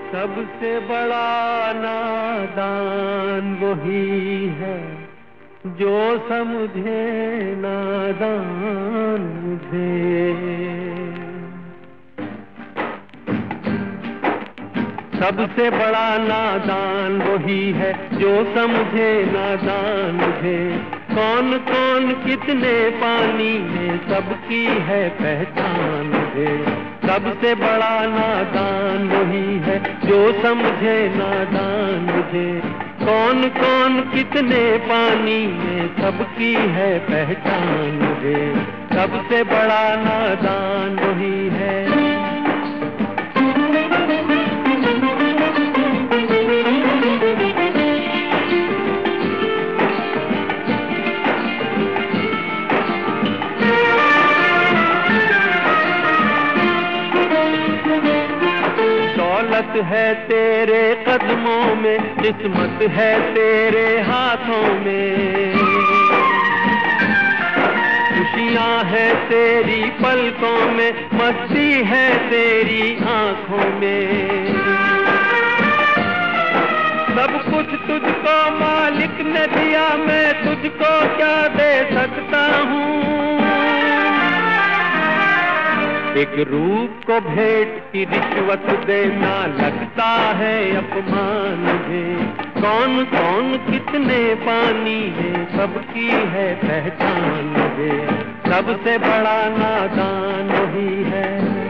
सबसे बड़ा नादान वही है जो समझे नादान मुझे। सबसे बड़ा नादान वही है जो समझे नादान मुझे। कौन कौन कितने पानी में सबकी है पहचान मुझे। सबसे बड़ा नादान वही है जो समझे नादान मुझे। कौन कौन कितने पानी में सबकी है पहचान मुझे। सबसे बड़ा नादान वही है। दौलत है तेरे कदमों में, किस्मत है तेरे हाथों में। खुशियाँ है तेरी पलकों में, मस्ती है तेरी आँखों में। सब कुछ तुझको मालिक ने दिया, मैं तुझको क्या दे सकता हूँ। एक रूप को भेंट की रिश्वत देना लगता है अपमान मुझे। कौन कौन कितने पानी है सबकी है पहचान मुझे। सबसे बड़ा नादान वही है।